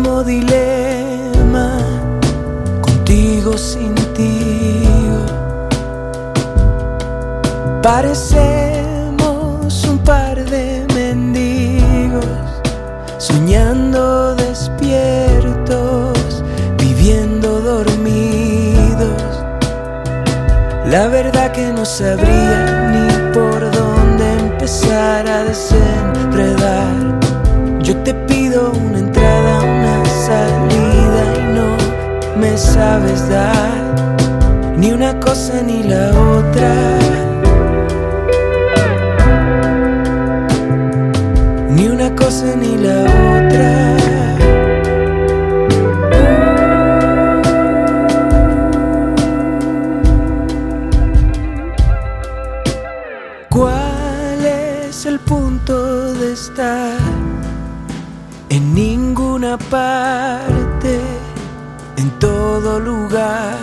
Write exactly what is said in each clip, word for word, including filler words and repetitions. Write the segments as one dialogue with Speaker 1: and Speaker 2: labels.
Speaker 1: mismo dilema, contigo, sin ti. Parecemos un par de mendigos, soñando despiertos, viviendo dormidos. La verdad que no sabría ni por dónde empezar a desenredar. Yo te pido una entrada, una salida y no me sabes dar ni una cosa ni la otra, ni una cosa ni la otra. ¿Cuál es el punto de estar en ninguna parte, en todo lugar?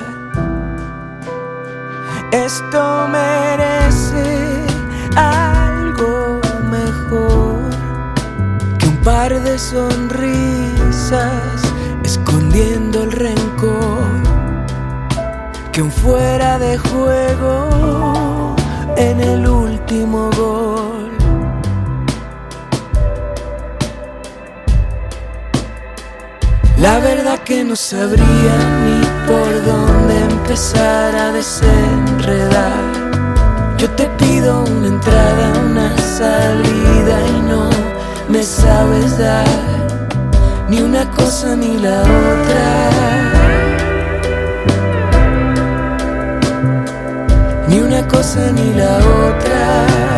Speaker 1: Esto merece algo mejor que un par de sonrisas escondiendo el rencor, que un fuera de juego en el último gol. La verdad que no sabría ni por dónde empezar a desenredar. Yo te pido una entrada, una salida y no me sabes dar ni una cosa ni la otra, ni una cosa ni la otra.